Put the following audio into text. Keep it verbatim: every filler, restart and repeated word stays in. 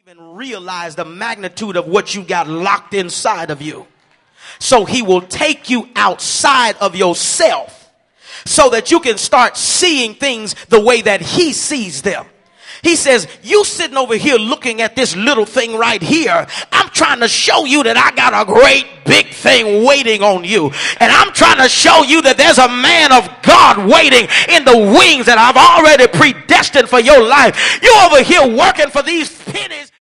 even realize the magnitude of what you got locked inside of you. So he will take you outside of yourself so that you can start seeing things the way that he sees them. He says, you sitting over here looking at this little thing right here. I'm trying to show you that I got a great big thing waiting on you. And I'm trying to show you that there's a man of God waiting in the wings that I've already predestined for your life. You over here working for these pennies.